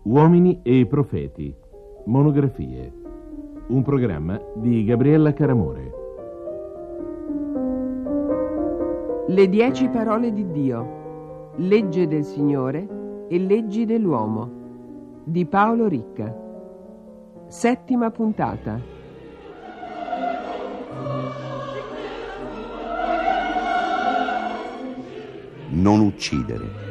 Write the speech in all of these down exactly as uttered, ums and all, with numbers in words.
Uomini e profeti. Monografie. Un programma di Gabriella Caramore. Le dieci parole di Dio. Legge del Signore e leggi dell'uomo. Di Paolo Ricca. Settima puntata. Non uccidere.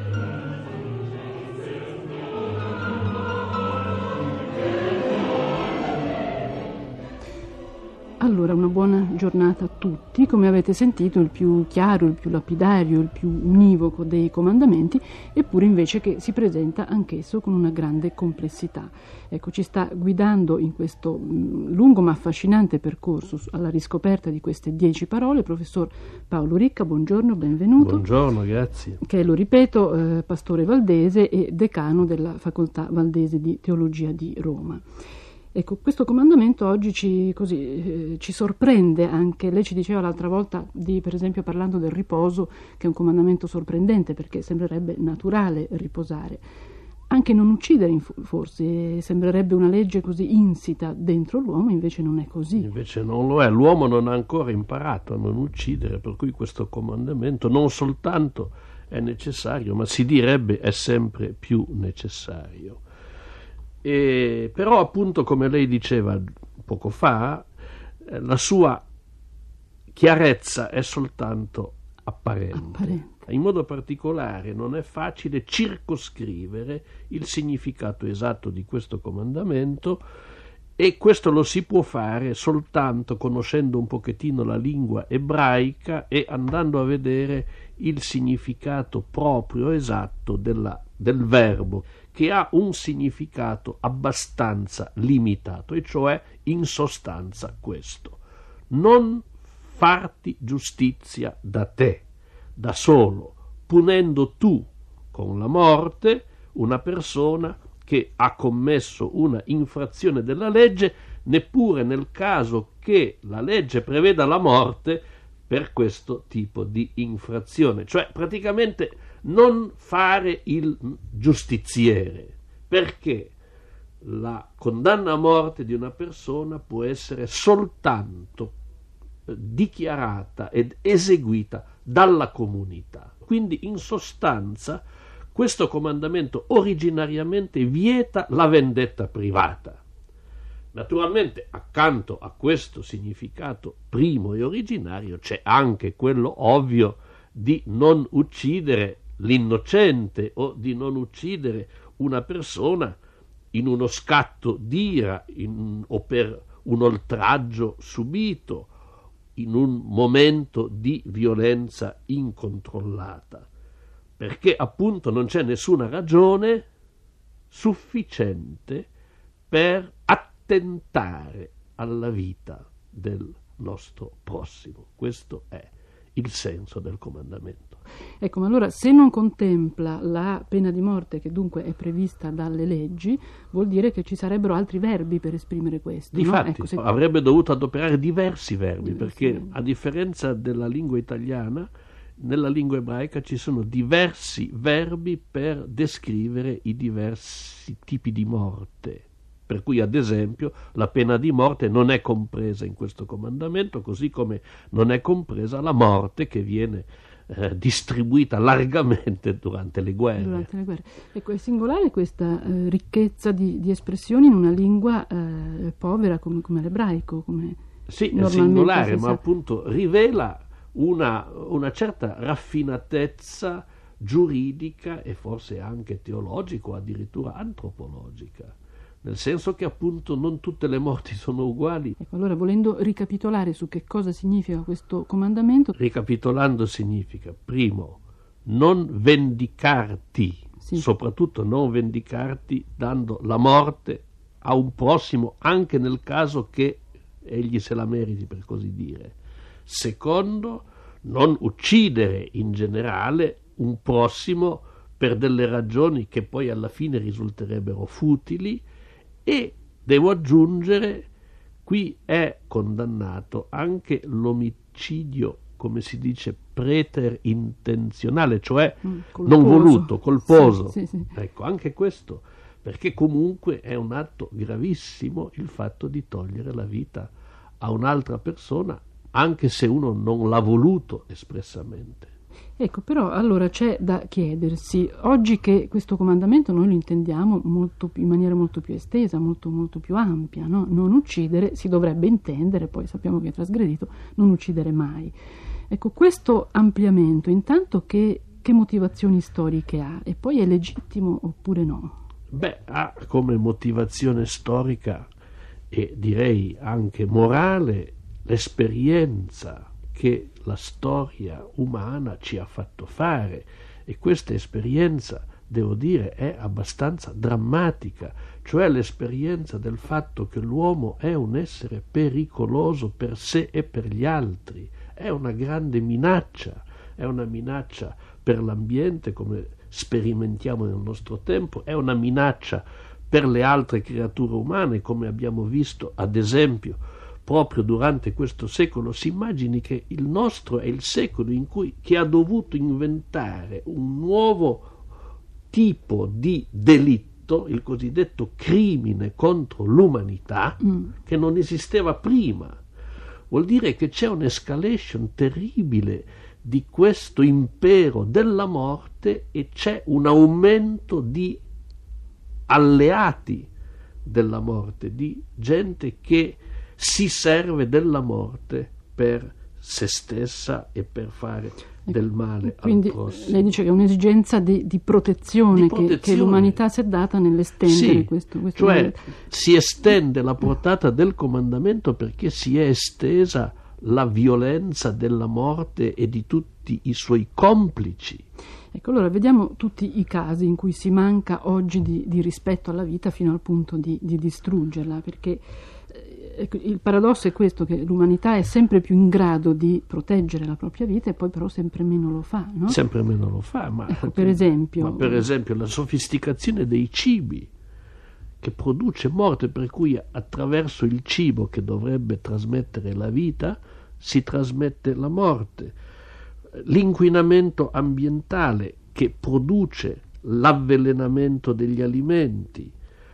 Allora, una buona giornata a tutti. Come avete sentito, il più chiaro, il più lapidario, il più univoco dei comandamenti, eppure invece che si presenta anch'esso con una grande complessità. Ecco, ci sta guidando in questo mh, lungo ma affascinante percorso alla riscoperta di queste dieci parole il professor Paolo Ricca. Buongiorno, benvenuto. Buongiorno, grazie. Che è, lo ripeto, eh, pastore valdese e decano della Facoltà Valdese di Teologia di Roma. Ecco, questo comandamento oggi ci, così, eh, ci sorprende anche. Lei ci diceva l'altra volta, di, per esempio parlando del riposo, che è un comandamento sorprendente perché sembrerebbe naturale riposare. Anche non uccidere forse sembrerebbe una legge così insita dentro l'uomo, invece non è così. Invece non lo è, l'uomo non ha ancora imparato a non uccidere, per cui questo comandamento non soltanto è necessario, ma si direbbe è sempre più necessario. E, però appunto, come lei diceva poco fa, eh, la sua chiarezza è soltanto apparente. apparente. In modo particolare non è facile circoscrivere il significato esatto di questo comandamento, e questo lo si può fare soltanto conoscendo un pochettino la lingua ebraica e andando a vedere il significato proprio esatto della, del verbo, che ha un significato abbastanza limitato, e cioè in sostanza questo: non farti giustizia da te, da solo, punendo tu con la morte una persona che ha commesso una infrazione della legge, neppure nel caso che la legge preveda la morte per questo tipo di infrazione. Cioè, praticamente non fare il giustiziere, perché la condanna a morte di una persona può essere soltanto dichiarata ed eseguita dalla comunità. Quindi, in sostanza, questo comandamento originariamente vieta la vendetta privata. Naturalmente, accanto a questo significato primo e originario, c'è anche quello ovvio di non uccidere l'innocente o di non uccidere una persona in uno scatto d'ira in, o per un oltraggio subito, in un momento di violenza incontrollata, perché appunto non c'è nessuna ragione sufficiente per attentare alla vita del nostro prossimo. Questo è il senso del comandamento. Ecco, ma allora, se non contempla la pena di morte, che dunque è prevista dalle leggi, vuol dire che ci sarebbero altri verbi per esprimere questo. Difatti, no? Ecco, se... avrebbe dovuto adoperare diversi verbi, diversi perché verbi. A differenza della lingua italiana, nella lingua ebraica ci sono diversi verbi per descrivere i diversi tipi di morte. Per cui, ad esempio, la pena di morte non è compresa in questo comandamento, così come non è compresa la morte che viene eh, distribuita largamente durante le guerre. Durante le guerre. Ecco, è singolare questa eh, ricchezza di, di espressioni in una lingua eh, povera come, come l'ebraico. Come sì, è singolare, ma sa. appunto rivela una, una certa raffinatezza giuridica e forse anche teologica o addirittura antropologica. Nel senso che appunto non tutte le morti sono uguali. Ecco, allora, volendo ricapitolare su che cosa significa questo comandamento. Ricapitolando significa, primo, non vendicarti, sì. soprattutto non vendicarti dando la morte a un prossimo, anche nel caso che egli se la meriti, per così dire. Secondo, non uccidere in generale un prossimo per delle ragioni che poi alla fine risulterebbero futili. E devo aggiungere, qui è condannato anche l'omicidio, come si dice, preterintenzionale, cioè mm, non voluto, colposo. Sì, sì, sì. Ecco, anche questo perché comunque è un atto gravissimo il fatto di togliere la vita a un'altra persona, anche se uno non l'ha voluto espressamente. Ecco, però allora c'è da chiedersi, oggi che questo comandamento noi lo intendiamo molto, in maniera molto più estesa, molto, molto più ampia, no? Non uccidere, si dovrebbe intendere, poi sappiamo che è trasgredito, non uccidere mai. Ecco, questo ampliamento, intanto che, che motivazioni storiche ha? E poi è legittimo oppure no? Beh, ha come motivazione storica e direi anche morale l'esperienza che la storia umana ci ha fatto fare, e questa esperienza, devo dire, è abbastanza drammatica, cioè l'esperienza del fatto che l'uomo è un essere pericoloso per sé e per gli altri, è una grande minaccia, è una minaccia per l'ambiente, come sperimentiamo nel nostro tempo, è una minaccia per le altre creature umane, come abbiamo visto ad esempio proprio durante questo secolo. Si immagini che il nostro è il secolo in cui chi ha dovuto inventare un nuovo tipo di delitto, il cosiddetto crimine contro l'umanità, mm. che non esisteva prima. Vuol dire che c'è un'escalation terribile di questo impero della morte e c'è un aumento di alleati della morte, di gente che si serve della morte per se stessa e per fare del male. Quindi al prossimo. Lei dice che è un'esigenza di, di, protezione, di protezione. Che, che l'umanità si è data nell'estendere sì, questo, questo cioè momento. Si estende la portata del comandamento perché si è estesa la violenza della morte e di tutti i suoi complici. Ecco, allora vediamo tutti i casi in cui si manca oggi di, di rispetto alla vita fino al punto di, di distruggerla, perché eh, il paradosso è questo, che l'umanità è sempre più in grado di proteggere la propria vita e poi però sempre meno lo fa, no? Sempre meno lo fa, ma, ecco, per esempio, ma per esempio la sofisticazione dei cibi, che produce morte, per cui attraverso il cibo che dovrebbe trasmettere la vita si trasmette la morte. L'inquinamento ambientale che produce l'avvelenamento degli alimenti,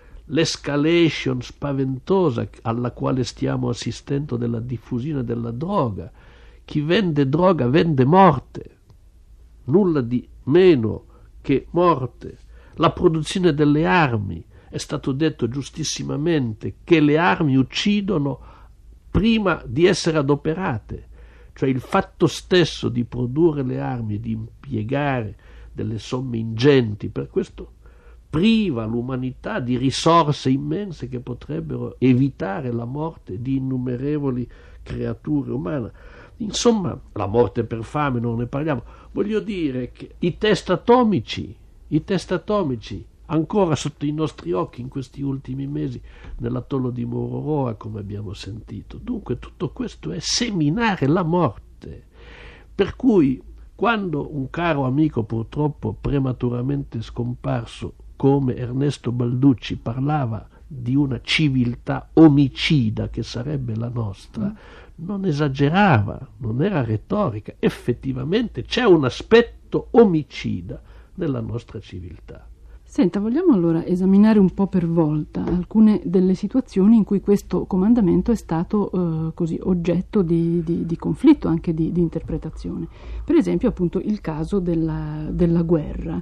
l'escalation spaventosa alla quale stiamo assistendo della diffusione della droga. Chi vende droga vende morte, nulla di meno che morte. La produzione delle armi, è stato detto giustissimamente che le armi uccidono prima di essere adoperate, cioè il fatto stesso di produrre le armi e di impiegare delle somme ingenti per questo priva l'umanità di risorse immense che potrebbero evitare la morte di innumerevoli creature umane. Insomma, la morte per fame non ne parliamo. Voglio dire che i test atomici, i test atomici ancora sotto i nostri occhi in questi ultimi mesi nell'atollo di Mururoa, come abbiamo sentito. Dunque tutto questo è seminare la morte, per cui quando un caro amico purtroppo prematuramente scomparso come Ernesto Balducci parlava di una civiltà omicida che sarebbe la nostra, mm. non esagerava, non era retorica, effettivamente c'è un aspetto omicida nella nostra civiltà. Senta, vogliamo allora esaminare un po' per volta alcune delle situazioni in cui questo comandamento è stato eh, così oggetto di, di, di conflitto, anche di, di interpretazione. Per esempio, appunto, il caso della, della guerra.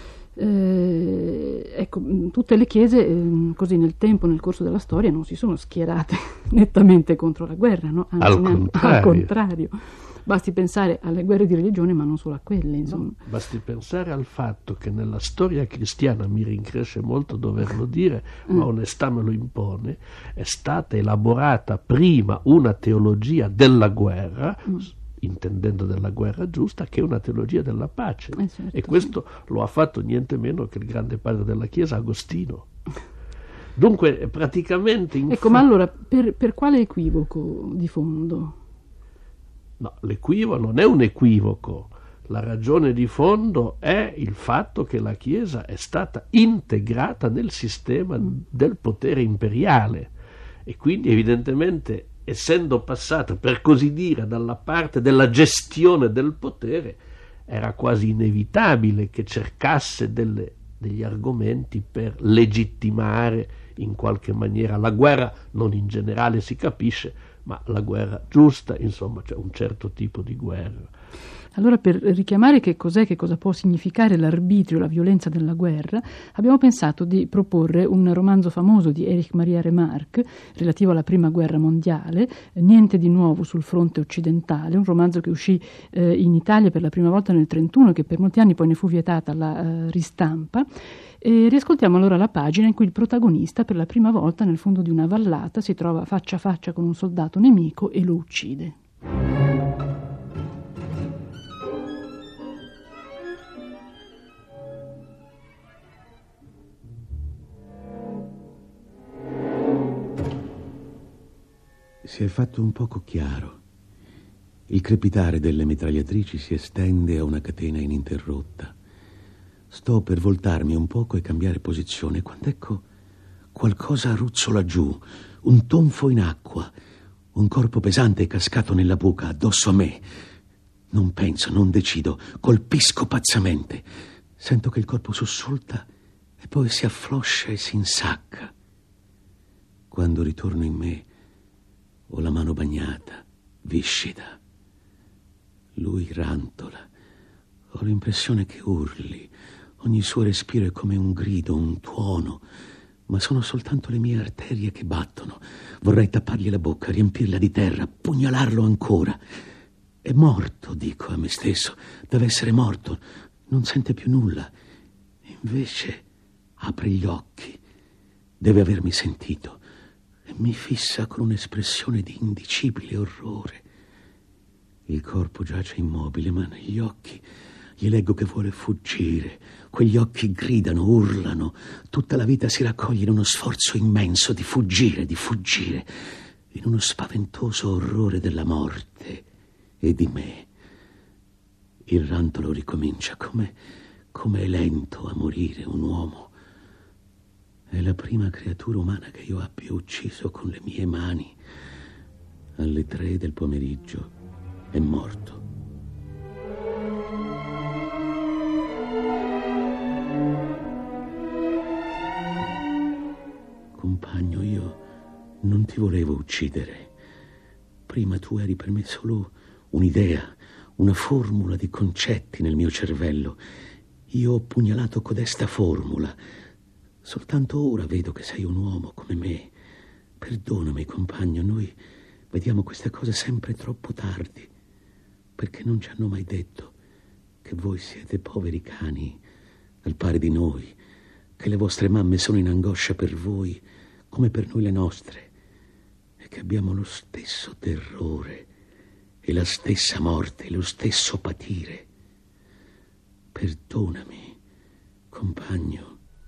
Eh, ecco, tutte le chiese eh, così nel tempo, nel corso della storia, non si sono schierate nettamente contro la guerra, no? Anzi, al contrario. al contrario. Basti pensare alle guerre di religione, ma non solo a quelle, insomma. No, basti pensare al fatto che nella storia cristiana, mi rincresce molto doverlo dire, mm. ma onestà me lo impone, è stata elaborata prima una teologia della guerra, mm. intendendo della guerra giusta, che una teologia della pace. Eh certo, e questo sì. lo ha fatto niente meno che il grande padre della Chiesa, Agostino. Dunque, praticamente... Ecco, fa... ma allora, per, per quale equivoco di fondo? No, l'equivoco non è un equivoco, la ragione di fondo è il fatto che la Chiesa è stata integrata nel sistema del potere imperiale e quindi evidentemente, essendo passata per così dire dalla parte della gestione del potere, era quasi inevitabile che cercasse delle degli argomenti per legittimare in qualche maniera la guerra, non in generale si capisce, ma la guerra giusta, insomma, c'è un certo tipo di guerra. Allora, per richiamare che cos'è, che cosa può significare l'arbitrio, la violenza della guerra, abbiamo pensato di proporre un romanzo famoso di Erich Maria Remarque relativo alla Prima Guerra Mondiale, Niente di nuovo sul fronte occidentale, un romanzo che uscì eh, in Italia per la prima volta nel trentuno e che per molti anni poi ne fu vietata la eh, ristampa. E riascoltiamo allora la pagina in cui il protagonista per la prima volta nel fondo di una vallata si trova faccia a faccia con un soldato nemico e lo uccide. Si è fatto un poco chiaro. Il crepitare delle mitragliatrici si estende a una catena ininterrotta. Sto per voltarmi un poco e cambiare posizione quando ecco qualcosa ruzzola giù, un tonfo in acqua, un corpo pesante è cascato nella buca addosso a me. Non penso, non decido, colpisco pazzamente. Sento che il corpo sussulta e poi si affloscia e si insacca. Quando ritorno in me ho la mano bagnata, viscida. Lui rantola. Ho l'impressione che urli. Ogni suo respiro è come un grido, un tuono. Ma sono soltanto le mie arterie che battono. Vorrei tappargli la bocca, riempirla di terra, pugnalarlo ancora. È morto, dico a me stesso. Deve essere morto. Non sente più nulla. Invece apre gli occhi. Deve avermi sentito. E mi fissa con un'espressione di indicibile orrore. Il corpo giace immobile, ma negli occhi gli leggo che vuole fuggire. Quegli occhi gridano, urlano. Tutta la vita si raccoglie in uno sforzo immenso di fuggire, di fuggire, in uno spaventoso orrore della morte e di me. Il rantolo ricomincia. Come, come è lento a morire un uomo. È la prima creatura umana che io abbia ucciso con le mie mani. Alle tre del pomeriggio è morto. Compagno, io non ti volevo uccidere. Prima tu eri per me solo un'idea, una formula di concetti nel mio cervello. Io ho pugnalato codesta formula. Soltanto ora vedo che sei un uomo come me. Perdonami, compagno, noi vediamo queste cose sempre troppo tardi, perché non ci hanno mai detto che voi siete poveri cani al pari di noi, che le vostre mamme sono in angoscia per voi come per noi le nostre, e che abbiamo lo stesso terrore e la stessa morte, lo stesso patire. Perdonami, compagno.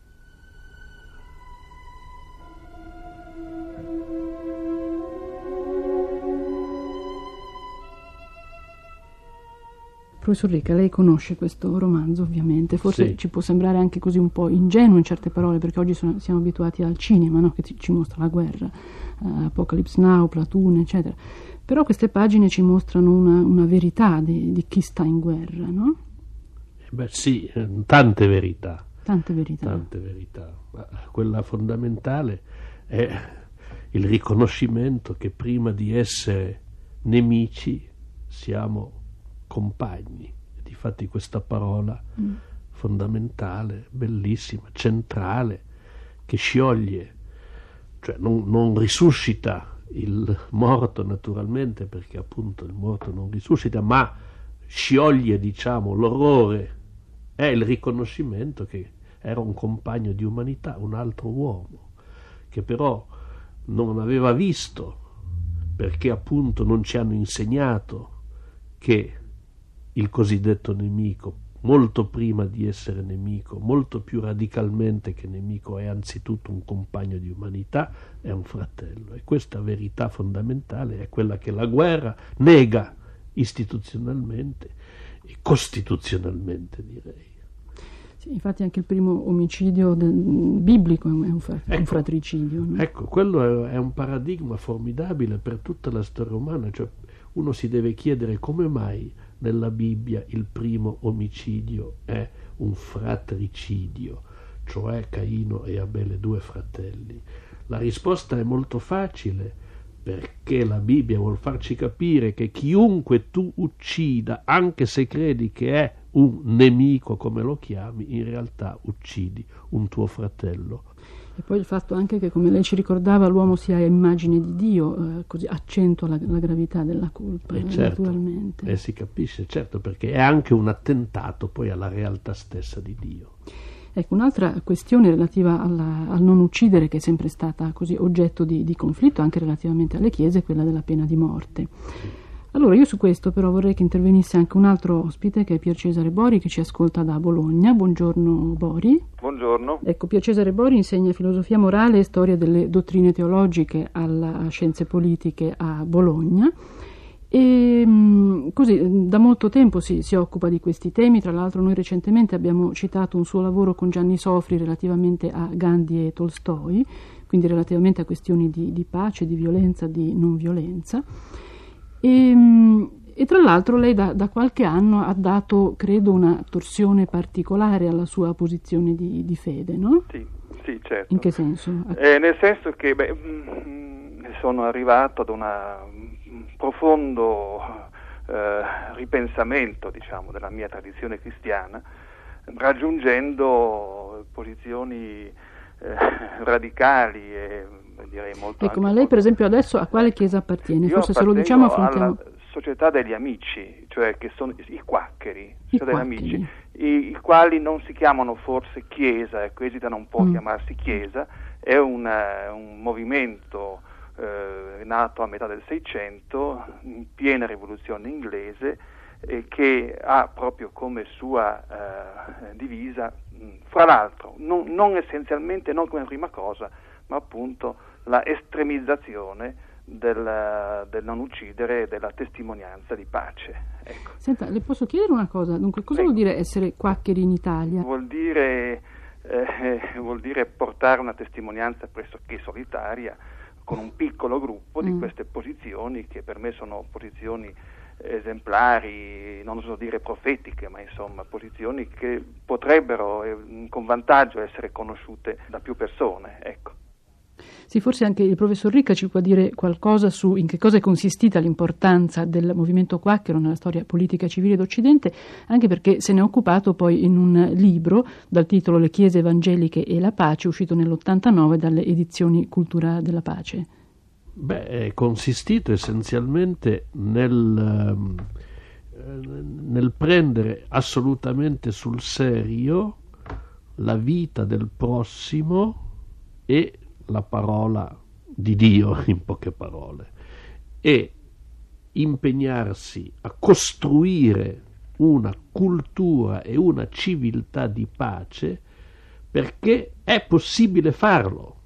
Professor Ricca, lei conosce questo romanzo ovviamente, forse sì. Ci può sembrare anche così un po' ingenuo in certe parole, perché oggi sono, siamo abituati al cinema, no? Che ci, ci mostra la guerra, uh, Apocalypse Now, Platoon, eccetera. Però queste pagine ci mostrano una, una verità di, di chi sta in guerra, no? Beh sì, tante verità. Tante verità. Tante verità. Ma quella fondamentale è il riconoscimento che prima di essere nemici siamo compagni. Difatti questa parola mm. fondamentale, bellissima, centrale, che scioglie, cioè non, non risuscita il morto naturalmente, perché appunto il morto non risuscita, ma scioglie, diciamo, l'orrore, è il riconoscimento che era un compagno di umanità, un altro uomo, che però non aveva visto, perché appunto non ci hanno insegnato che il cosiddetto nemico, molto prima di essere nemico, molto più radicalmente che nemico, è anzitutto un compagno di umanità, è un fratello. E questa verità fondamentale è quella che la guerra nega istituzionalmente e costituzionalmente, direi. Sì, infatti anche il primo omicidio del, biblico è un, fra, ecco, un fratricidio. No? Ecco, quello è, è un paradigma formidabile per tutta la storia umana, cioè uno si deve chiedere come mai nella Bibbia il primo omicidio è un fratricidio, cioè Caino e Abele, due fratelli? La risposta è molto facile, perché la Bibbia vuol farci capire che chiunque tu uccida, anche se credi che è un nemico, come lo chiami, in realtà uccidi un tuo fratello. E poi il fatto anche che, come lei ci ricordava, l'uomo sia immagine di Dio, eh, così accentua la, la gravità della colpa, e certo, naturalmente. E si capisce, certo, perché è anche un attentato poi alla realtà stessa di Dio. Ecco, un'altra questione relativa alla, al non uccidere, che è sempre stata così oggetto di, di conflitto anche relativamente alle chiese, è quella della pena di morte. Allora, io su questo però vorrei che intervenisse anche un altro ospite, che è Pier Cesare Bori, che ci ascolta da Bologna. Buongiorno Bori. Buongiorno. Ecco, Pier Cesare Bori insegna filosofia morale e storia delle dottrine teologiche alla Scienze Politiche a Bologna. E così da molto tempo si, si occupa di questi temi. Tra l'altro noi recentemente abbiamo citato un suo lavoro con Gianni Sofri relativamente a Gandhi e Tolstoi, quindi relativamente a questioni di, di pace, di violenza, di non violenza. E, e tra l'altro lei da, da qualche anno ha dato, credo, una torsione particolare alla sua posizione di, di fede, no? Sì, sì, certo. In che senso? Eh, nel senso che beh, sono arrivato ad una profondo eh, ripensamento, diciamo, della mia tradizione cristiana, raggiungendo posizioni eh, radicali e direi molto. Ecco, ma lei per esempio adesso a quale chiesa appartiene? Io Forse se lo diciamo affrontiamo. Alla Società degli Amici, cioè che sono i quaccheri, I Società degli Amici, i, i quali non si chiamano forse chiesa, ecco, esitano un po' a mm. chiamarsi chiesa, è una, un movimento Eh, nato a metà del Seicento, in piena rivoluzione inglese, eh, che ha proprio come sua eh, divisa, mh, fra l'altro, non, non essenzialmente, non come prima cosa, ma appunto la estremizzazione del, del non uccidere e della testimonianza di pace. Ecco. Senta, le posso chiedere una cosa? Dunque, cosa Beh, vuol dire essere quaccheri in Italia? Vuol dire, eh, vuol dire portare una testimonianza pressoché solitaria, con un piccolo gruppo di mm. queste posizioni, che per me sono posizioni esemplari, non so dire profetiche, ma insomma posizioni che potrebbero eh, con vantaggio essere conosciute da più persone, ecco. Sì, forse anche il professor Ricca ci può dire qualcosa su in che cosa è consistita l'importanza del movimento quacchero nella storia politica e civile d'Occidente, anche perché se ne è occupato poi in un libro dal titolo Le Chiese Evangeliche e la Pace, uscito nell'ottantanove dalle edizioni Cultura della Pace. Beh, è consistito essenzialmente nel, nel prendere assolutamente sul serio la vita del prossimo e la parola di Dio, in poche parole, e impegnarsi a costruire una cultura e una civiltà di pace, perché è possibile farlo.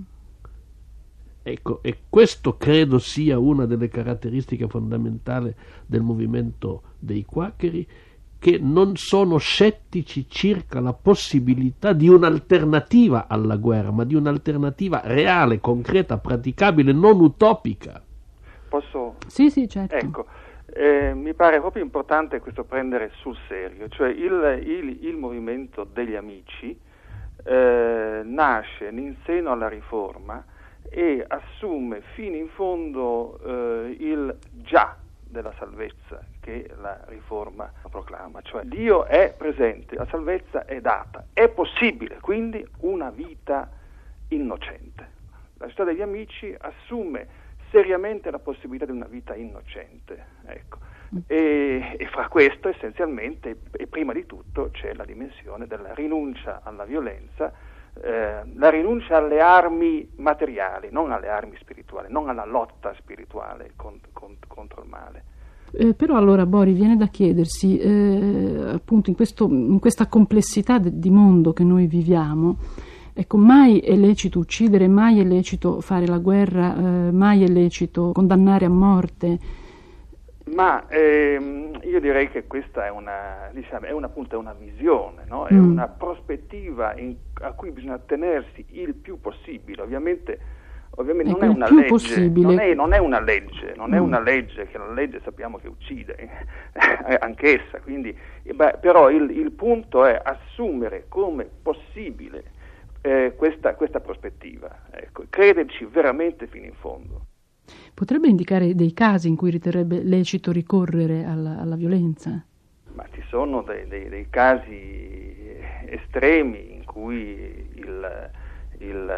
Ecco, e questo credo sia una delle caratteristiche fondamentali del movimento dei quaccheri, che non sono scettici circa la possibilità di un'alternativa alla guerra, ma di un'alternativa reale, concreta, praticabile, non utopica. Posso? Sì, sì, certo. Ecco, eh, mi pare proprio importante questo prendere sul serio, cioè il, il, il movimento degli Amici eh, nasce in seno alla Riforma e assume fino in fondo eh, il già della salvezza che la Riforma proclama, cioè Dio è presente, la salvezza è data, è possibile quindi una vita innocente. La Società degli Amici assume seriamente la possibilità di una vita innocente, ecco. E, e fra questo essenzialmente e prima di tutto c'è la dimensione della rinuncia alla violenza, eh, la rinuncia alle armi materiali, non alle armi spirituali, non alla lotta spirituale contro, contro, contro il male. Eh, però allora Bori viene da chiedersi eh, appunto in, questo, in questa complessità de, di mondo che noi viviamo, ecco, mai è lecito uccidere, mai è lecito fare la guerra, eh, mai è lecito condannare a morte. Ma ehm, io direi che questa è una, diciamo, è una, appunto, è una visione, no? È mm. una prospettiva in, a cui bisogna tenersi il più possibile. Ovviamente ovviamente ecco, non è una più legge, possibile. non è, non è una legge, non è Mm. una legge, che la legge sappiamo che uccide, anch'essa, quindi, beh, però il, il punto è assumere come possibile eh, questa, questa prospettiva, ecco, crederci veramente fino in fondo. Potrebbe indicare dei casi in cui riterrebbe lecito ricorrere alla, alla violenza? Ma ci sono dei, dei, dei casi estremi in cui il, il,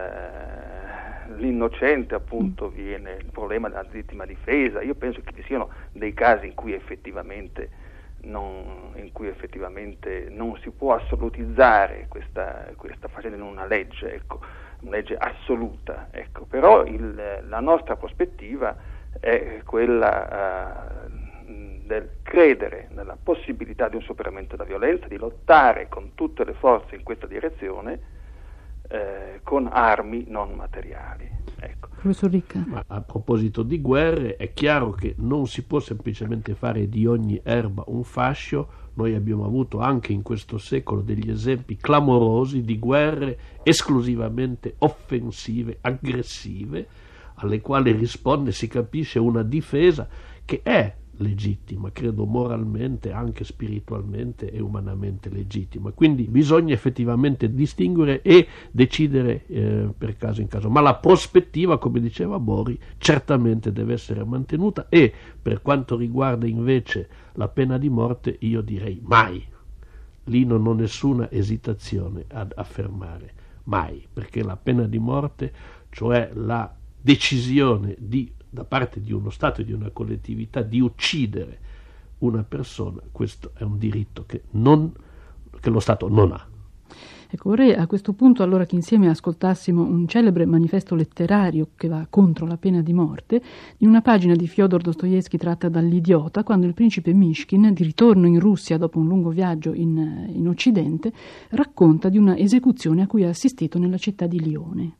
l'innocente appunto viene il problema della legittima difesa. Io penso che ci siano dei casi in cui effettivamente non, in cui effettivamente non si può assolutizzare questa, questa facendo in una legge, ecco, una legge assoluta, ecco. Però il, la nostra prospettiva è quella uh, del credere nella possibilità di un superamento della violenza, di lottare con tutte le forze in questa direzione eh, con armi non materiali. Ecco. Professor Ricca. Ma a proposito di guerre, è chiaro che non si può semplicemente fare di ogni erba un fascio. Noi abbiamo avuto anche in questo secolo degli esempi clamorosi di guerre esclusivamente offensive, aggressive, alle quali risponde, si capisce, una difesa che è legittima, credo moralmente, anche spiritualmente e umanamente legittima. Quindi bisogna effettivamente distinguere e decidere eh, per caso in caso, ma la prospettiva, come diceva Bori, certamente deve essere mantenuta. E per quanto riguarda invece la pena di morte, io direi mai. Lì non ho nessuna esitazione ad affermare mai, perché la pena di morte, cioè la decisione di da parte di uno Stato e di una collettività di uccidere una persona, questo è un diritto che, non, che lo Stato non ha. Ecco, vorrei a questo punto allora che insieme ascoltassimo un celebre manifesto letterario che va contro la pena di morte, in una pagina di Fyodor Dostoevskij tratta dall'Idiota, quando il principe Mishkin, di ritorno in Russia dopo un lungo viaggio in, in Occidente, racconta di una esecuzione a cui ha assistito nella città di Lione.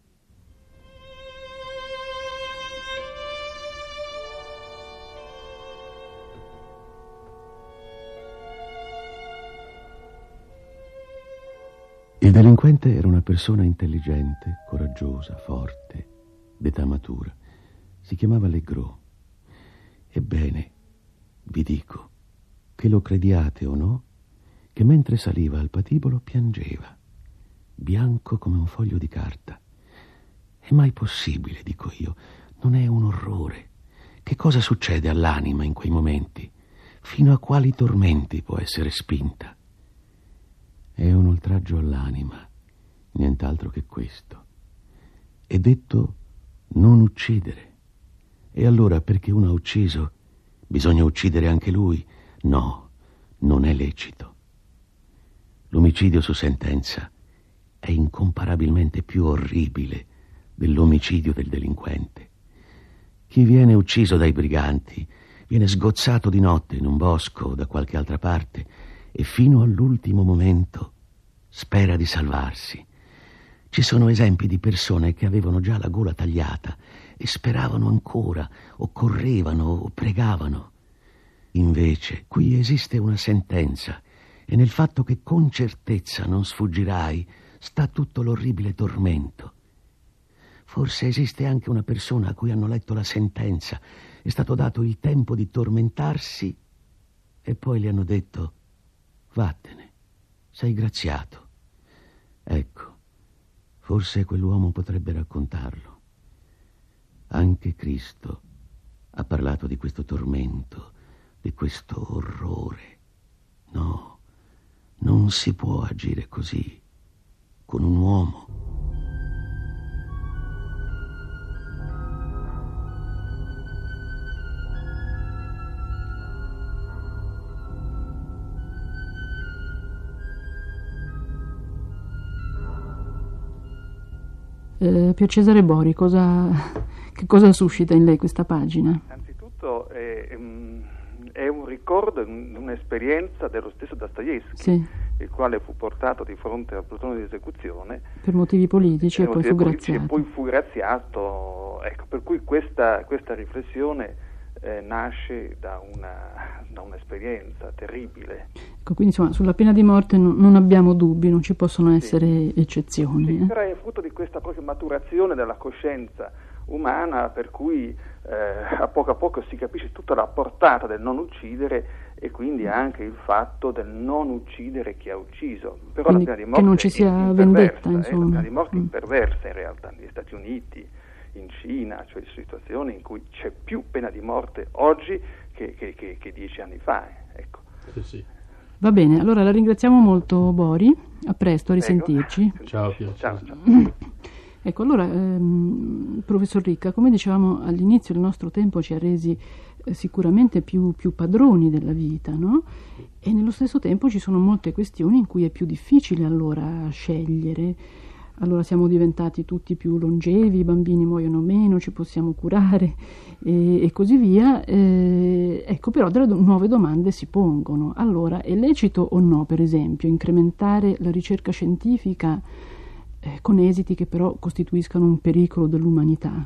Il delinquente era una persona intelligente, coraggiosa, forte, d'età matura. Si chiamava Legros. Ebbene, vi dico, che lo crediate o no, che mentre saliva al patibolo piangeva, bianco come un foglio di carta. È mai possibile, dico io, non è un orrore? Che cosa succede all'anima in quei momenti? Fino a quali tormenti può essere spinta? È un oltraggio all'anima, nient'altro che questo. È detto non uccidere. E allora perché uno ha ucciso, bisogna uccidere anche lui? No, non è lecito. L'omicidio su sentenza è incomparabilmente più orribile dell'omicidio del delinquente. Chi viene ucciso dai briganti viene sgozzato di notte in un bosco o da qualche altra parte e fino all'ultimo momento spera di salvarsi. Ci sono esempi di persone che avevano già la gola tagliata e speravano ancora, o correvano, o pregavano. Invece, qui esiste una sentenza, e nel fatto che con certezza non sfuggirai sta tutto l'orribile tormento. Forse esiste anche una persona a cui hanno letto la sentenza, è stato dato il tempo di tormentarsi e poi le hanno detto: vattene, sei graziato. Ecco, forse quell'uomo potrebbe raccontarlo. Anche Cristo ha parlato di questo tormento, di questo orrore. No, non si può agire così con un uomo. Eh, Pier Cesare Bori, cosa, che cosa suscita in lei questa pagina? Anzitutto è, è un ricordo, un'esperienza dello stesso Dostoevskij, Sì. il quale fu portato di fronte al plotone di esecuzione Per motivi politici per e poi motivi fu politici graziato. e poi fu graziato. Ecco, per cui questa, questa riflessione eh, nasce da, una, da un'esperienza terribile. Ecco, quindi insomma, sulla pena di morte no, non abbiamo dubbi, non ci possono essere Sì. eccezioni. Sì, eh? però è frutto di questa propria maturazione della coscienza umana, per cui eh, a poco a poco si capisce tutta la portata del non uccidere e quindi anche il fatto del non uccidere chi ha ucciso. Però quindi la pena di morte che non ci sia è vendetta, eh, insomma. la pena di morte è Mm. imperversa in realtà negli Stati Uniti, in Cina, cioè situazioni in cui c'è più pena di morte oggi che, che, che, che dieci anni fa. Ecco. Sì, sì. Va bene, allora la ringraziamo molto Bori, a presto, a risentirci. Ciao, Piero. Ciao, ciao. Ecco, allora, ehm, professor Ricca, come dicevamo all'inizio, il nostro tempo ci ha resi eh, sicuramente più, più padroni della vita, no? E nello stesso tempo ci sono molte questioni in cui è più difficile allora scegliere. Allora siamo diventati tutti più longevi, i bambini muoiono meno, ci possiamo curare e, e così via. Eh, ecco, però delle do- nuove domande si pongono. Allora, è lecito o no, per esempio, incrementare la ricerca scientifica eh, con esiti che però costituiscano un pericolo dell'umanità?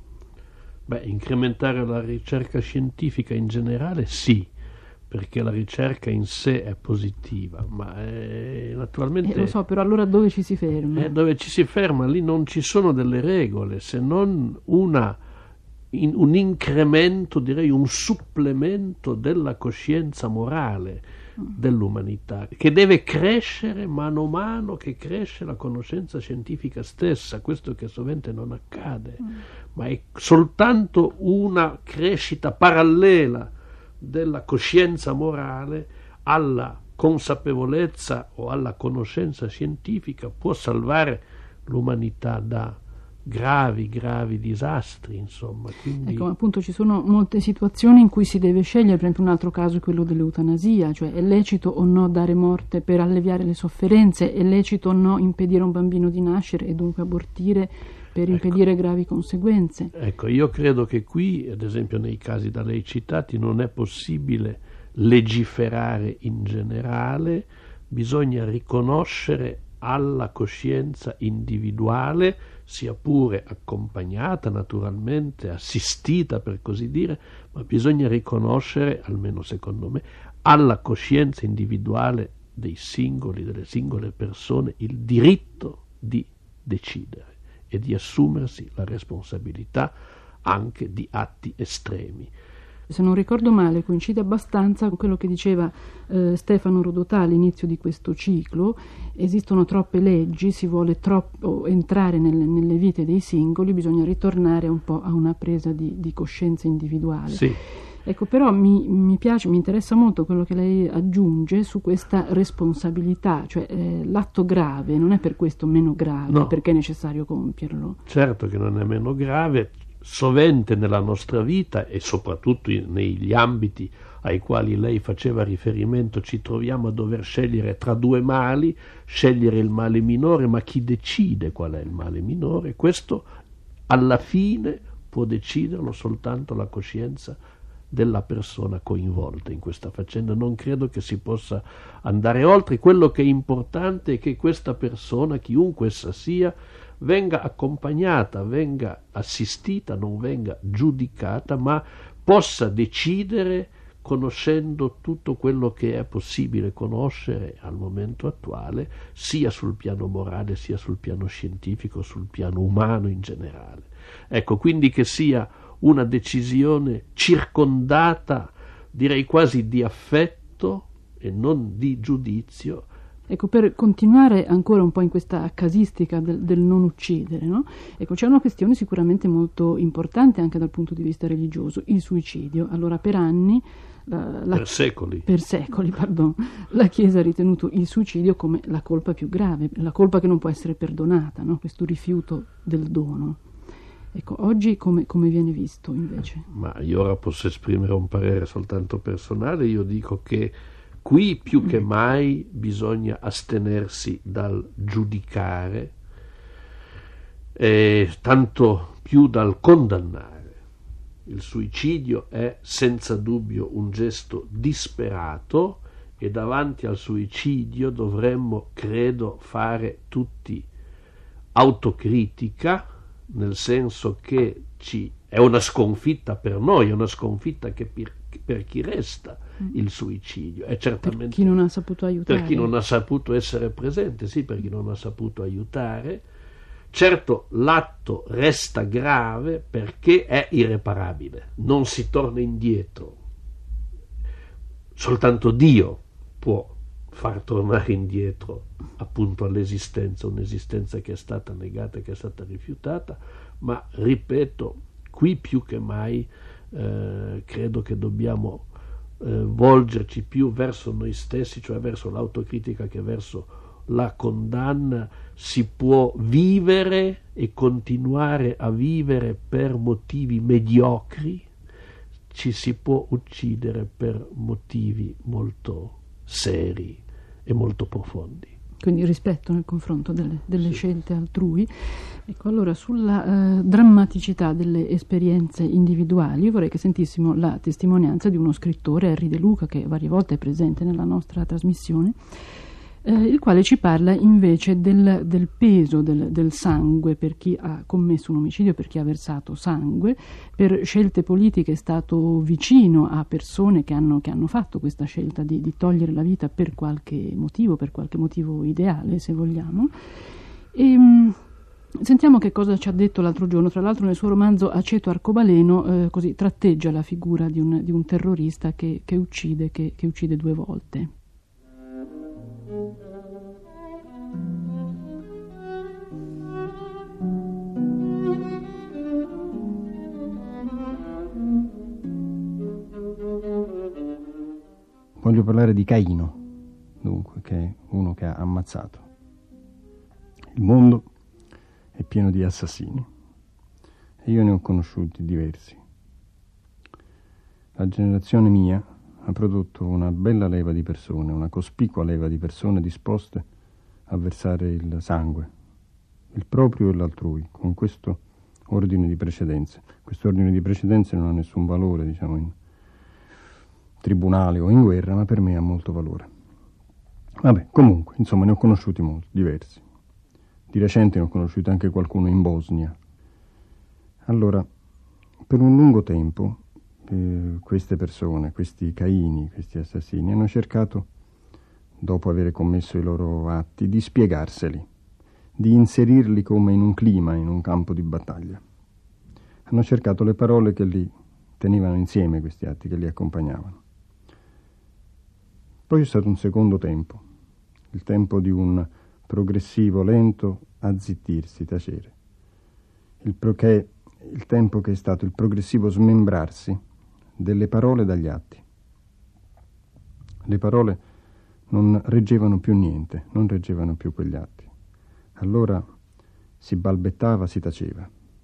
Beh, incrementare la ricerca scientifica in generale sì, perché la ricerca in sé è positiva, ma è, naturalmente... Eh, lo so, però allora dove ci si ferma? Eh, dove ci si ferma, lì non ci sono delle regole, se non una, in, un incremento, direi un supplemento della coscienza morale dell'umanità, che deve crescere mano a mano che cresce la conoscenza scientifica stessa, questo che sovente non accade, mm. ma è soltanto una crescita parallela della coscienza morale alla consapevolezza o alla conoscenza scientifica può salvare l'umanità da gravi, gravi disastri, insomma. Quindi... Ecco, appunto ci sono molte situazioni in cui si deve scegliere, per esempio un altro caso è quello dell'eutanasia, cioè è lecito o no dare morte per alleviare le sofferenze, è lecito o no impedire a un bambino di nascere e dunque abortire per impedire ecco, gravi conseguenze. Ecco, io credo che qui, ad esempio nei casi da lei citati, non è possibile legiferare in generale, bisogna riconoscere alla coscienza individuale, sia pure accompagnata naturalmente, assistita per così dire, ma bisogna riconoscere, almeno secondo me, alla coscienza individuale dei singoli, delle singole persone, il diritto di decidere e di assumersi la responsabilità anche di atti estremi. Se non ricordo male, coincide abbastanza con quello che diceva eh, Stefano Rodotà all'inizio di questo ciclo. Esistono troppe leggi, si vuole troppo entrare nelle, nelle vite dei singoli, bisogna ritornare un po' a una presa di, di coscienza individuale. Sì. Ecco, però mi, mi piace, mi interessa molto quello che lei aggiunge su questa responsabilità, cioè eh, l'atto grave non è per questo meno grave, no, perché è necessario compierlo. Certo che non è meno grave. Sovente nella nostra vita e soprattutto negli ambiti ai quali lei faceva riferimento ci troviamo a dover scegliere tra due mali, scegliere il male minore, ma chi decide qual è il male minore? Questo alla fine può deciderlo soltanto la coscienza della persona coinvolta in questa faccenda. Non credo che si possa andare oltre. Quello che è importante è che questa persona, chiunque essa sia, venga accompagnata, venga assistita, non venga giudicata, ma possa decidere conoscendo tutto quello che è possibile conoscere al momento attuale, sia sul piano morale, sia sul piano scientifico, sul piano umano in generale. Ecco, quindi che sia una decisione circondata, direi quasi di affetto e non di giudizio. Ecco, per continuare ancora un po' in questa casistica del, del non uccidere, no? Ecco, c'è una questione sicuramente molto importante anche dal punto di vista religioso, il suicidio. Allora, per anni... La, la, per secoli. Per secoli, pardon, la Chiesa ha ritenuto il suicidio come la colpa più grave, la colpa che non può essere perdonata, no? Questo rifiuto del dono. Ecco, oggi come, come viene visto invece? Ma io ora posso esprimere un parere soltanto personale, io dico che qui più che mai bisogna astenersi dal giudicare, e tanto più dal condannare. Il suicidio è senza dubbio un gesto disperato e davanti al suicidio dovremmo, credo, fare tutti autocritica, nel senso che ci è una sconfitta per noi, è una sconfitta che per, per chi resta il suicidio. È certamente per chi non ha saputo aiutare. Per chi non ha saputo essere presente, sì, per chi non ha saputo aiutare, Certo, l'atto resta grave perché è irreparabile, non si torna indietro. Soltanto Dio può far tornare indietro appunto all'esistenza, un'esistenza che è stata negata, che è stata rifiutata, ma ripeto, qui più che mai eh, credo che dobbiamo eh, volgerci più verso noi stessi, cioè verso l'autocritica che verso la condanna. Si può vivere e continuare a vivere per motivi mediocri, ci si può uccidere per motivi molto seri e molto profondi. Quindi rispetto nel confronto delle, delle sì. scelte altrui. Ecco, allora sulla eh, drammaticità delle esperienze individuali io vorrei che sentissimo la testimonianza di uno scrittore, Henri De Luca, che varie volte è presente nella nostra trasmissione, eh, il quale ci parla invece del, del peso del, del sangue per chi ha commesso un omicidio, per chi ha versato sangue, per scelte politiche. È stato vicino a persone che hanno, che hanno fatto questa scelta di, di togliere la vita per qualche motivo, per qualche motivo ideale, se vogliamo. E, mh, sentiamo che cosa ci ha detto l'altro giorno. Tra l'altro nel suo romanzo Aceto Arcobaleno eh, così tratteggia la figura di un, di un terrorista che, che uccide, che, che uccide due volte. Voglio parlare di Caino, dunque, che è uno che ha ammazzato. Il mondo è pieno di assassini e io ne ho conosciuti diversi. La generazione mia ha prodotto una bella leva di persone, una cospicua leva di persone disposte a versare il sangue, il proprio e l'altrui, con questo ordine di precedenze. Questo ordine di precedenze non ha nessun valore, diciamo, in tribunale o in guerra, ma per me ha molto valore. Vabbè, comunque, insomma, ne ho conosciuti molti, diversi. Di recente ne ho conosciuto anche qualcuno in Bosnia. Allora, per un lungo tempo, eh, queste persone, questi Caini, questi assassini, hanno cercato, dopo aver commesso i loro atti, di spiegarseli, di inserirli come in un clima, in un campo di battaglia. Hanno cercato le parole che li tenevano insieme, questi atti, che li accompagnavano. Poi c'è stato un secondo tempo, il tempo di un progressivo, lento azzittirsi, tacere, il, pro- che, il tempo che è stato il progressivo smembrarsi delle parole dagli atti. Le parole non reggevano più niente, non reggevano più quegli atti. Allora si balbettava, si taceva.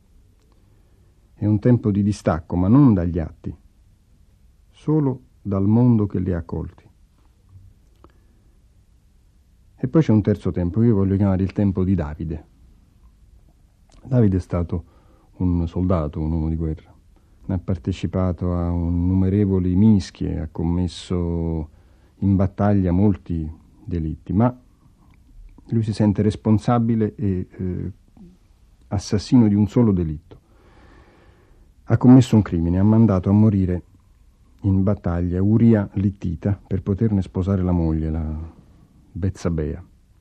È un tempo di distacco, ma non dagli atti, solo dal mondo che li ha accolti. E poi c'è un terzo tempo, che io voglio chiamare il tempo di Davide. Davide è stato un soldato, un uomo di guerra. Ha partecipato a innumerevoli mischie, ha commesso in battaglia molti delitti, ma lui si sente responsabile e eh, assassino di un solo delitto. Ha commesso un crimine, ha mandato a morire in battaglia Uria l'Ittita per poterne sposare la moglie, la Bezzabea.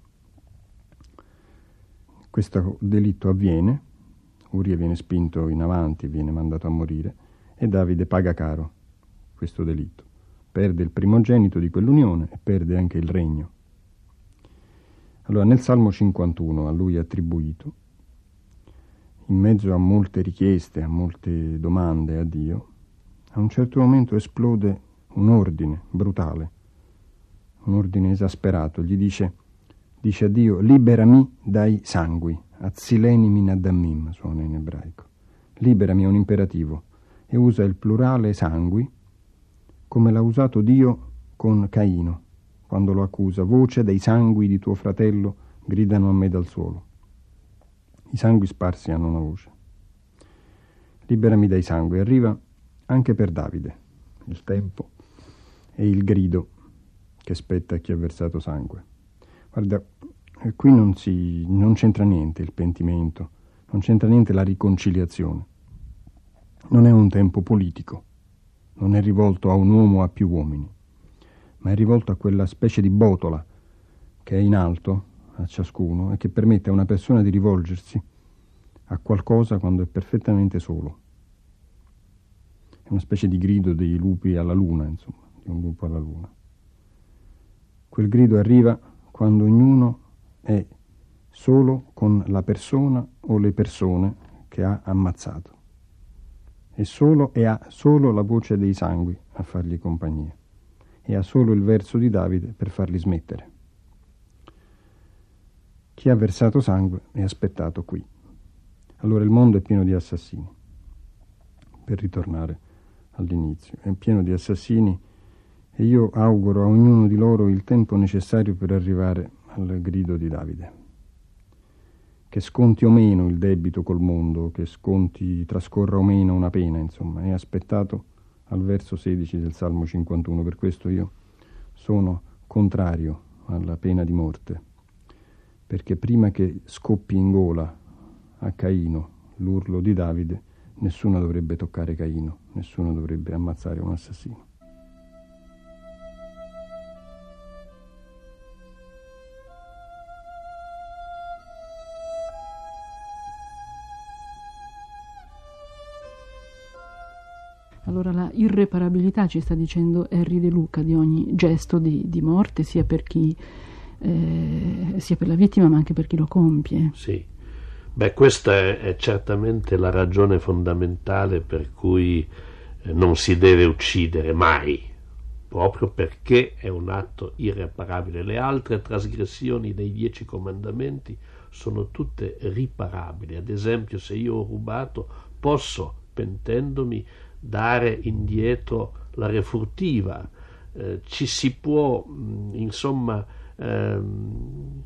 Questo delitto avviene, Uria viene spinto in avanti, viene mandato a morire e Davide paga caro questo delitto. Perde il primogenito di quell'unione e perde anche il regno. Allora nel Salmo cinquantuno, a lui attribuito, in mezzo a molte richieste, a molte domande a Dio, a un certo momento esplode un ordine brutale, un ordine esasperato. Gli dice, dice a Dio, liberami dai sangui, azzileni min adammim, suona in ebraico. Liberami è un imperativo e usa il plurale sangui come l'ha usato Dio con Caino, quando lo accusa, voce dei sangui di tuo fratello gridano a me dal suolo. I sangui sparsi hanno una voce. Liberami dai sangui. Arriva anche per Davide il tempo e il grido che spetta a chi ha versato sangue. Guarda, qui non, si, non c'entra niente il pentimento, non c'entra niente la riconciliazione. Non è un tempo politico, non è rivolto a un uomo o a più uomini, ma è rivolto a quella specie di botola che è in alto a ciascuno e che permette a una persona di rivolgersi a qualcosa quando è perfettamente solo. È una specie di grido dei lupi alla luna, insomma, di un lupo alla luna. Quel grido arriva quando ognuno è solo con la persona o le persone che ha ammazzato. E solo e ha solo la voce dei sangui a fargli compagnia. E ha solo il verso di Davide per farli smettere. Chi ha versato sangue è aspettato qui. Allora il mondo è pieno di assassini. Per ritornare all'inizio, è pieno di assassini e io auguro a ognuno di loro il tempo necessario per arrivare al grido di Davide. Che sconti o meno il debito col mondo, che sconti, trascorra o meno una pena, insomma, è aspettato al verso sedici del Salmo cinquantuno. Per questo io sono contrario alla pena di morte, perché prima che scoppi in gola a Caino l'urlo di Davide, nessuno dovrebbe toccare Caino, nessuno dovrebbe ammazzare un assassino. Allora la irreparabilità, ci sta dicendo Henri De Luca, di ogni gesto di, di morte, sia per chi eh, sia per la vittima ma anche per chi lo compie. Sì. Beh, questa è, è certamente la ragione fondamentale per cui eh, non si deve uccidere mai, proprio perché è un atto irreparabile. Le altre trasgressioni dei dieci comandamenti sono tutte riparabili. Ad esempio, se io ho rubato, posso, pentendomi, dare indietro la refurtiva. Eh, ci si può, mh, insomma, ehm,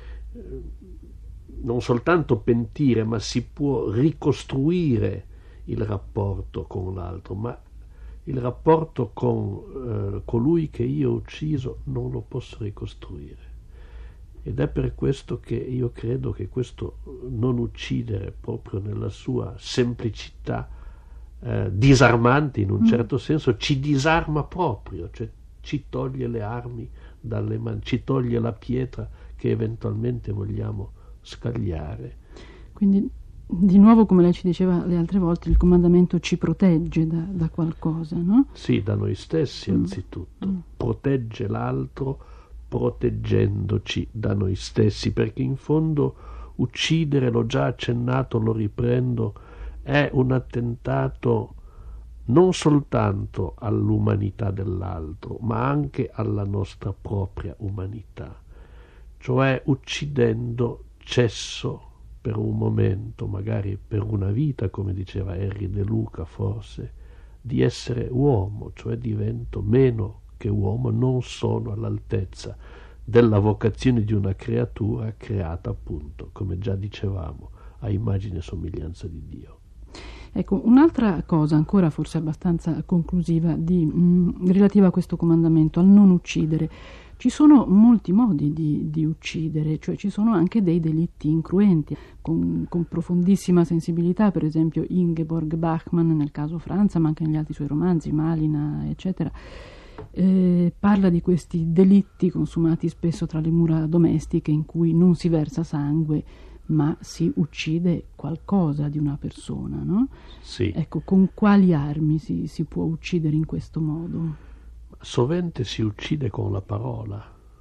non soltanto pentire, ma si può ricostruire il rapporto con l'altro, ma il rapporto con eh, colui che io ho ucciso non lo posso ricostruire. Ed è per questo che io credo che questo non uccidere, proprio nella sua semplicità eh, disarmante in un mm. certo senso, ci disarma proprio, cioè ci toglie le armi dalle mani, ci toglie la pietra che eventualmente vogliamo scagliare. Quindi di nuovo, come lei ci diceva le altre volte, il comandamento ci protegge da, da qualcosa, no? Sì, da noi stessi mm. anzitutto. Mm. Protegge l'altro proteggendoci da noi stessi, perché in fondo uccidere, l'ho già accennato, lo riprendo, è un attentato non soltanto all'umanità dell'altro, ma anche alla nostra propria umanità. Cioè, uccidendo, cesso per un momento, magari per una vita, come diceva Henri De Luca forse, di essere uomo, cioè divento meno che uomo, non sono all'altezza della vocazione di una creatura creata, appunto, come già dicevamo, a immagine e somiglianza di Dio. Ecco, un'altra cosa ancora forse abbastanza conclusiva di, mh, relativa a questo comandamento, al non uccidere. Ci sono molti modi di, di uccidere, cioè ci sono anche dei delitti incruenti, con, con profondissima sensibilità, per esempio Ingeborg Bachmann nel caso Franza, ma anche negli altri suoi romanzi, Malina, eccetera, eh, parla di questi delitti consumati spesso tra le mura domestiche in cui non si versa sangue, ma si uccide qualcosa di una persona, no? Sì. Ecco, con quali armi si, si può uccidere in questo modo? Sovente si uccide con la parola,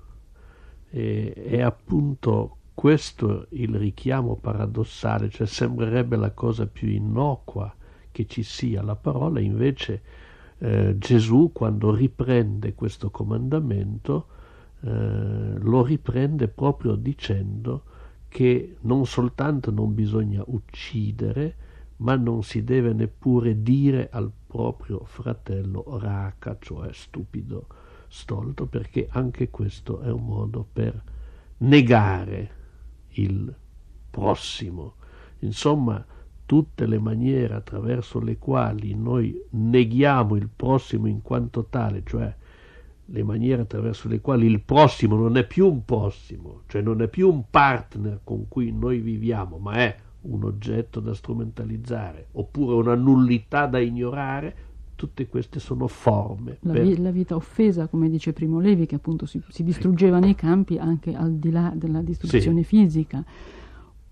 e è appunto questo il richiamo paradossale, cioè sembrerebbe la cosa più innocua che ci sia la parola, invece eh, Gesù, quando riprende questo comandamento, eh, lo riprende proprio dicendo che non soltanto non bisogna uccidere, ma non si deve neppure dire al proprio fratello raca, cioè stupido, stolto, perché anche questo è un modo per negare il prossimo. Insomma, tutte le maniere attraverso le quali noi neghiamo il prossimo in quanto tale, cioè le maniere attraverso le quali il prossimo non è più un prossimo, cioè non è più un partner con cui noi viviamo, ma è un oggetto da strumentalizzare, oppure una nullità da ignorare, tutte queste sono forme. La, per... vi- la vita offesa, come dice Primo Levi, che appunto si, si distruggeva nei campi anche al di là della distruzione sì. fisica.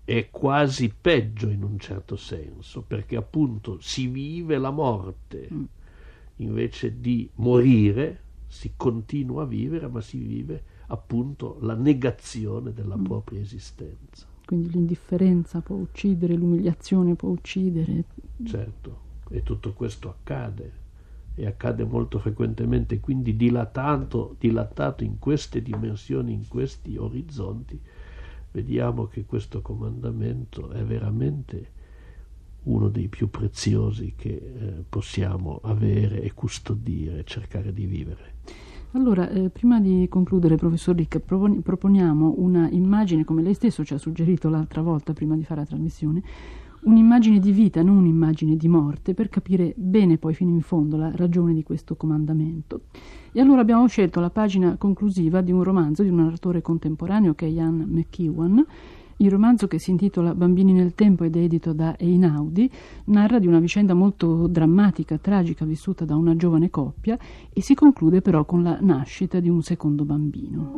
è quasi peggio in un certo senso, perché appunto si vive la morte, mm. invece di morire si continua a vivere, ma si vive appunto la negazione della mm. propria esistenza. Quindi l'indifferenza può uccidere, l'umiliazione può uccidere. Certo, e tutto questo accade, e accade molto frequentemente, quindi dilatato, dilatato in queste dimensioni, in questi orizzonti, vediamo che questo comandamento è veramente uno dei più preziosi che eh, possiamo avere e custodire, cercare di vivere. Allora, eh, prima di concludere, professor Ricca, proponiamo una immagine, come lei stesso ci ha suggerito l'altra volta prima di fare la trasmissione, un'immagine di vita, non un'immagine di morte, per capire bene poi fino in fondo la ragione di questo comandamento. E allora abbiamo scelto la pagina conclusiva di un romanzo di un narratore contemporaneo che è Ian McEwan. Il romanzo, che si intitola Bambini nel tempo ed è edito da Einaudi, narra di una vicenda molto drammatica, tragica, vissuta da una giovane coppia, e si conclude però con la nascita di un secondo bambino.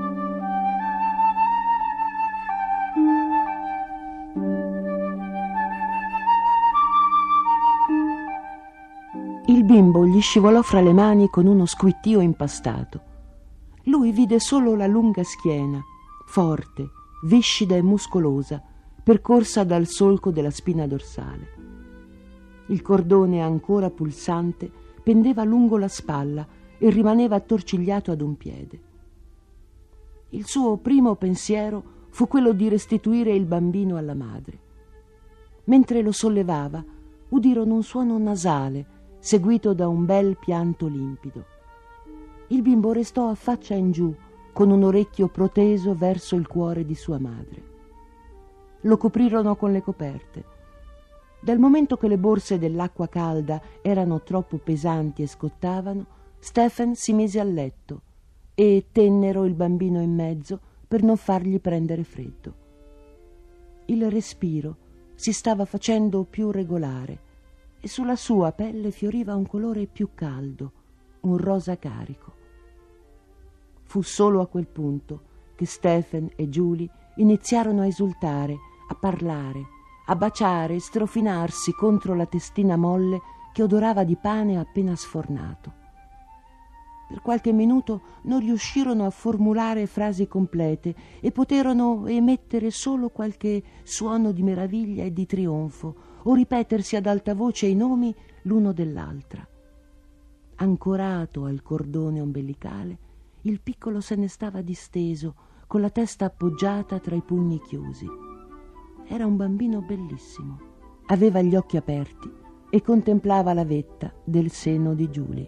Il bimbo gli scivolò fra le mani con uno squittio impastato. Lui vide solo la lunga schiena, forte, viscida e muscolosa, percorsa dal solco della spina dorsale. Il cordone ancora pulsante pendeva lungo la spalla e rimaneva attorcigliato ad un piede. Il suo primo pensiero fu quello di restituire il bambino alla madre. Mentre lo sollevava, udirono un suono nasale, seguito da un bel pianto limpido. Il bimbo restò a faccia in giù, con un orecchio proteso verso il cuore di sua madre. Lo coprirono con le coperte. Dal momento che le borse dell'acqua calda erano troppo pesanti e scottavano, Stephen si mise a letto e tennero il bambino in mezzo per non fargli prendere freddo. Il respiro si stava facendo più regolare e sulla sua pelle fioriva un colore più caldo, un rosa carico. Fu solo a quel punto che Stephen e Julie iniziarono a esultare, a parlare, a baciare e strofinarsi contro la testina molle che odorava di pane appena sfornato. Per qualche minuto non riuscirono a formulare frasi complete e poterono emettere solo qualche suono di meraviglia e di trionfo o ripetersi ad alta voce i nomi l'uno dell'altra. Ancorato al cordone ombelicale, il piccolo se ne stava disteso, con la testa appoggiata tra i pugni chiusi. Era un bambino bellissimo. Aveva gli occhi aperti e contemplava la vetta del seno di Julie.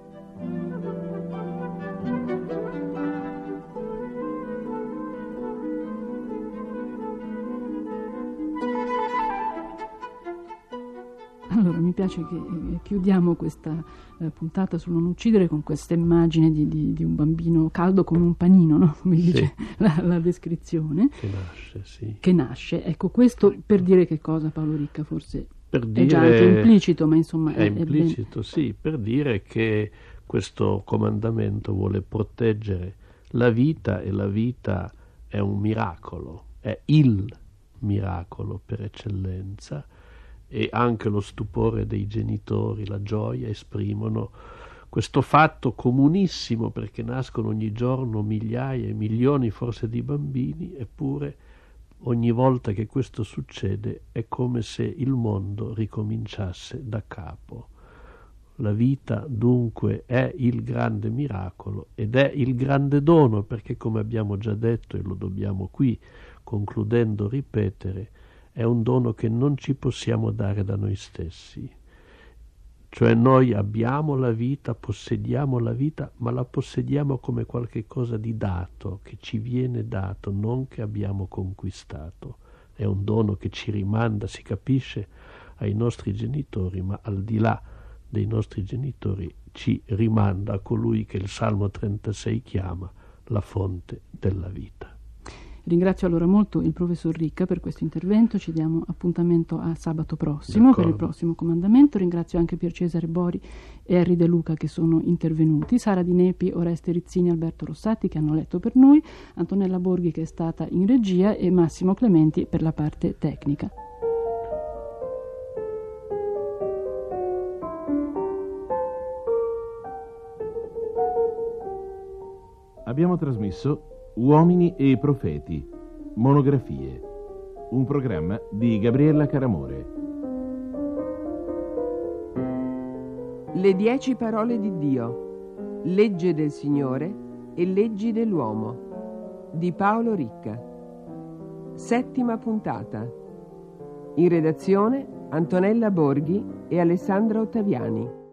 Allora, mi piace che eh, chiudiamo questa eh, puntata su non uccidere con questa immagine di, di, di un bambino caldo come un panino, no? Come dice sì. la, la descrizione. Che nasce, sì. Che nasce. Ecco, questo per dire che cosa, Paolo Ricca? Forse per dire, è già anche implicito, ma insomma... È, è implicito, è ben... sì, per dire che questo comandamento vuole proteggere la vita, e la vita è un miracolo, è il miracolo per eccellenza, e anche lo stupore dei genitori, la gioia, esprimono questo fatto comunissimo, perché nascono ogni giorno migliaia e milioni forse di bambini, eppure ogni volta che questo succede è come se il mondo ricominciasse da capo. La vita dunque è il grande miracolo ed è il grande dono, perché come abbiamo già detto e lo dobbiamo qui concludendo ripetere, è un dono che non ci possiamo dare da noi stessi. Cioè noi abbiamo la vita, possediamo la vita, ma la possediamo come qualche cosa di dato, che ci viene dato, non che abbiamo conquistato. È un dono che ci rimanda, si capisce, ai nostri genitori, ma al di là dei nostri genitori ci rimanda a colui che il Salmo trentasei chiama la fonte della vita. Ringrazio allora molto il professor Ricca per questo intervento, ci diamo appuntamento a sabato prossimo D'accordo. per il prossimo comandamento. Ringrazio anche Pier Cesare Bori e Henry De Luca che sono intervenuti, Sara Di Nepi, Oreste Rizzini e Alberto Rossatti che hanno letto per noi, Antonella Borghi che è stata in regia e Massimo Clementi per la parte tecnica. Abbiamo trasmesso Uomini e Profeti, monografie, un programma di Gabriella Caramore. Le dieci parole di Dio, legge del Signore e leggi dell'uomo, di Paolo Ricca. Settima puntata. In redazione Antonella Borghi e Alessandra Ottaviani.